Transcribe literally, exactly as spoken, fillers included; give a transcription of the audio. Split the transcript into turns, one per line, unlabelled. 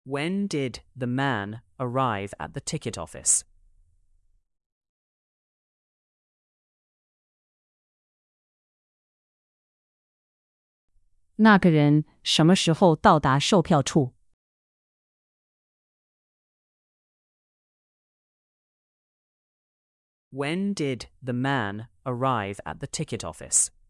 When did the man arrive at the ticket office?
那个人什么时候到达售票处？
When did the man arrive at the ticket office?